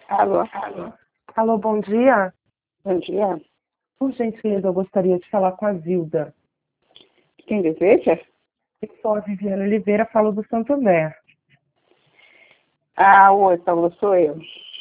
Alô, Alô, bom dia. bom dia. Por gentileza, eu gostaria de falar com a Zilda. Quem deseja? Eu sou a Viviane Oliveira, falo do Santander. Oi, Paulo, sou eu.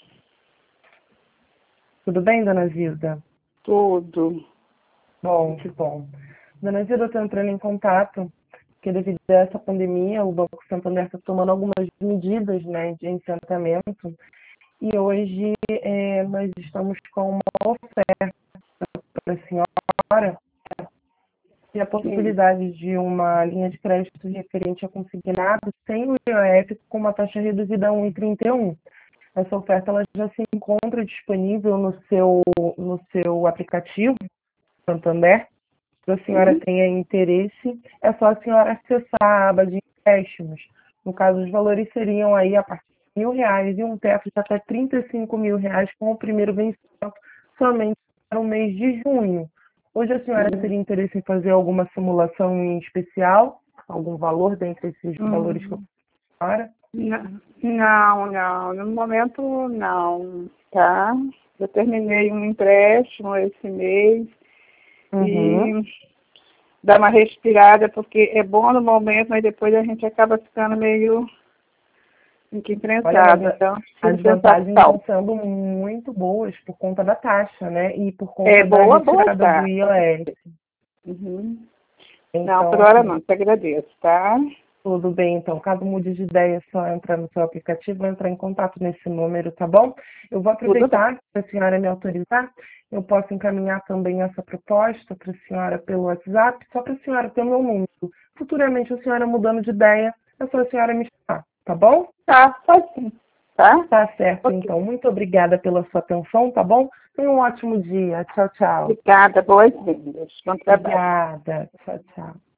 Tudo bem, dona Zilda? Tudo. Bom, que bom. Dona Zilda, eu estou entrando em contato, porque devido a essa pandemia, o Banco Santander está tomando algumas medidas, né, de enfrentamento. E hoje nós estamos com uma oferta para a senhora e a Sim. possibilidade de uma linha de crédito referente a consignado sem o IOF com uma taxa reduzida a 1,31. Essa oferta ela já se encontra disponível no seu aplicativo Santander. Se a senhora Uhum. tenha interesse, é só a senhora acessar a aba de empréstimos. No caso, os valores seriam aí a partir de R$ 1.000 e um teto de até R$ 35.000 com o primeiro vencimento somente para o mês de junho. Hoje a senhora Uhum. teria interesse em fazer alguma simulação em especial? Algum valor dentre esses valores que eu Uhum. falei? Não. No momento, não. Tá? Eu terminei um empréstimo esse mês Uhum. e dá uma respirada, porque é bom no momento, mas depois a gente acaba ficando meio Olha, mas enfrentada. Então, as preciso pensar com vantagens estão calma. sendo muito boas por conta da taxa, né? E por É conta da boa, retirada do tá. IOF. Uhum. Não, Então, por hora não. assim, Te agradeço, tá? tudo bem. Então, caso mude de ideia, é só entrar no seu aplicativo, entrar em contato nesse número, tá bom? Eu vou Tudo bem. aproveitar, se a senhora me autorizar, eu posso encaminhar também essa proposta para a senhora pelo WhatsApp, só para a senhora ter meu número. Futuramente, a senhora mudando de ideia, é só a senhora me chamar, tá bom? Tá, pode sim. Tá? Tá certo, Ok. então. Muito obrigada pela sua atenção, tá bom? Tenha um ótimo dia. Tchau, tchau. Obrigada, boas-vindas. Bom trabalho. Obrigada. Tchau, tchau.